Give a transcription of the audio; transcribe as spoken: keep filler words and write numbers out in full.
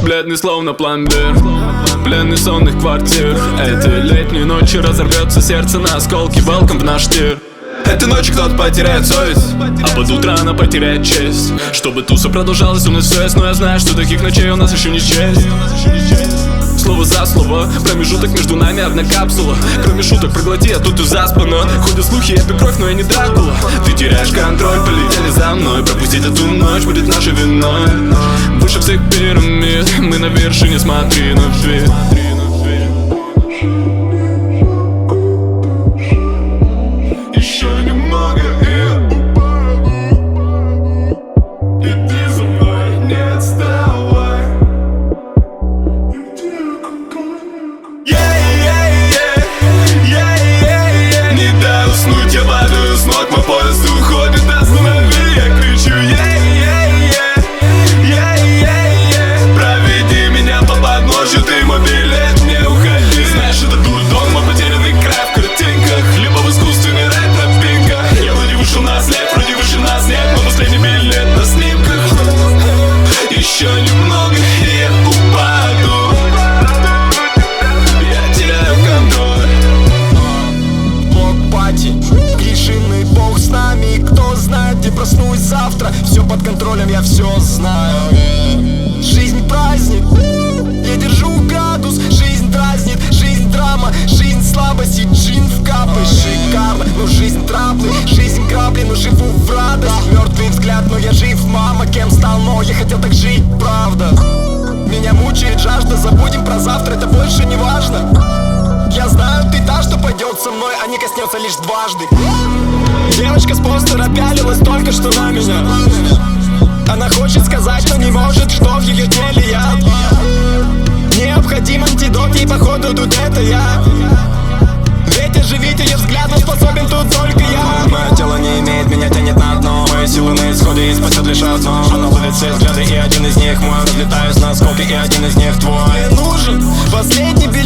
бледный словно пломбир, пленный сонных квартир. Эти летние ночи разорвется сердце на осколки. Welcome в наш тир. Этой ночью кто-то потеряет совесть, а под утро она потеряет честь. Чтобы туса продолжалась, у нас все есть, но я знаю, что таких ночей у нас еще не честь. Слово за слово, промежуток между нами одна капсула. Промежуток проглоти, а тут и заспано. Ходят слухи, я пью кровь, но я не Дракула. Ты теряешь контроль, полетели за мной. Пропустить эту ночь будет нашей виной. Выше всех пирамид, мы на вершине, смотри на дверь. Еще немного и я упаду. Иди за мной, не отставай. Не дай уснуть, я падаю с ног, мой поезд уходит, останови, я кричу, е-е-е-е-е-е-е. Проведи меня по подножью, ты мой билет, не уходи. Знаешь, это дурдом, мой потерянный край в картинках, либо в искусственный рай тропинка. Я вроде вышел на след, вроде выше нас нет, мой последний билет на снимках. Еще немного, и я упаду. Я теряю контроль. Блок-пати, клишинный бог с нами. Кто знает, где проснусь завтра. Все под контролем, я все знаю. Жизнь праздник, я держу градус. Жизнь дразнит, жизнь драма. Жизнь слабость и джин в капы. Шикарно, но жизнь траблы. Жизнь грабли, но живу в радость. Мертвый взгляд, но я жив, мама. Кем стал, но я хотел так жить, правда. Меня мучает жажда, забудем про завтра, это больше не важно. Я знаю, ты та, что пойдет со мной, а не коснется лишь дважды. Девочка с постера пялилась только что на меня. Она хочет сказать, но не может, что в ее теле я. Необходим антидот, и походу тут это я. Ведь оживить ее взгляд, но способен тут только я. Мое тело не имеет, меня тянет на дно. Мои силы на исходе, и спасет лишь одно. Она ловит все взгляды, и один из них мой. Разлетаюсь на осколки, и один из них твой. Мне нужен последний билет.